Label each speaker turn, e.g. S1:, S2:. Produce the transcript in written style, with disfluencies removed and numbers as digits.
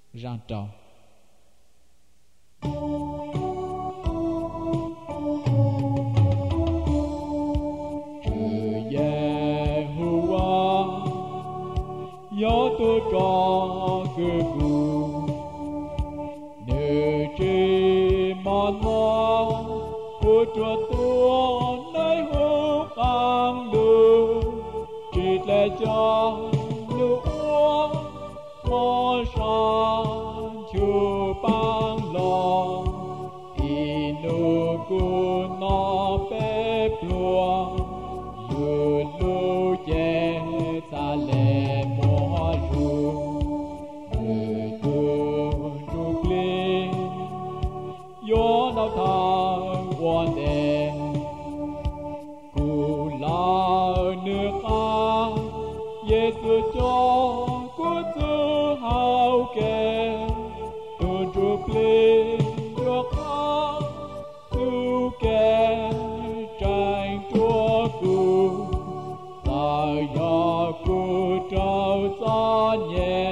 S1: ra trò. Gió tôi có cơ cụ nơi trên mòn mòn của chúa tôi nơi hô vang đường chỉ để cho nước uống mò san chúa băng lòng inu cu nó bếp luồng lu lu che xa lệ mò ru người tu ru kli gió nào thang quan đèn cụ là nước a Giêsu cho của tư hào kề tu ru kli cho khá tu kề tranh chúa cụ ta ya cụ trao xa nhẹ